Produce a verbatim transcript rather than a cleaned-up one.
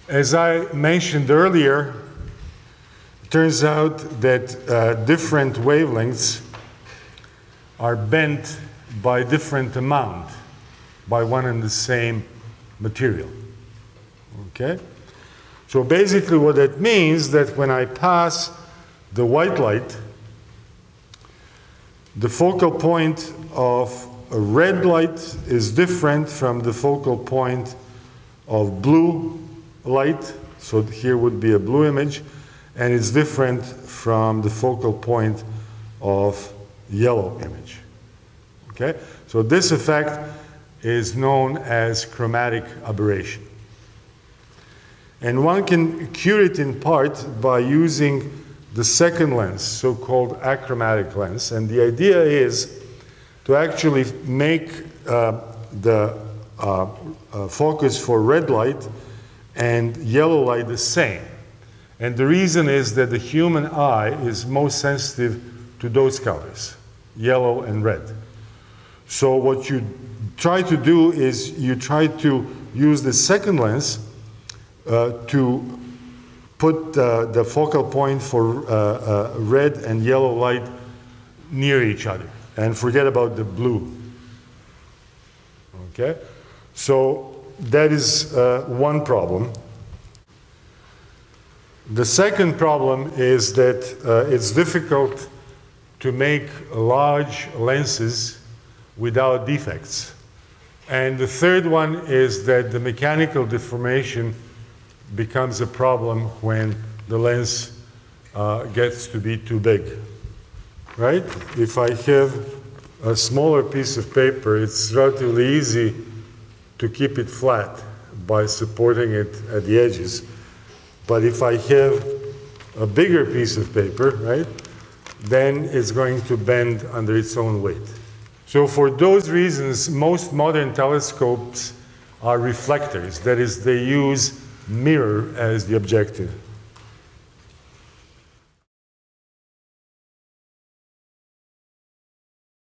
As I mentioned earlier, it turns out that uh, different wavelengths are bent by different amount by one and the same material. Okay? So basically what that means that when I pass the white light, the focal point of a red light is different from the focal point of blue light. So here would be a blue image, and it's different from the focal point of yellow image. Okay? So this effect is known as chromatic aberration. And one can cure it in part by using the second lens, so-called achromatic lens. And the idea is to actually make uh, the uh, uh, focus for red light and yellow light the same. And the reason is that the human eye is most sensitive to those colors, yellow and red. So what you try to do is you try to use the second lens uh, to put uh, the focal point for uh, uh, red and yellow light near each other and forget about the blue. Okay? So that is uh, one problem. The second problem is that uh, it's difficult to make large lenses without defects. And the third one is that the mechanical deformation becomes a problem when the lens uh, gets to be too big, right? If I have a smaller piece of paper, it's relatively easy to keep it flat by supporting it at the edges. But if I have a bigger piece of paper, right, then it's going to bend under its own weight. So for those reasons, most modern telescopes are reflectors. That is, they use mirror as the objective.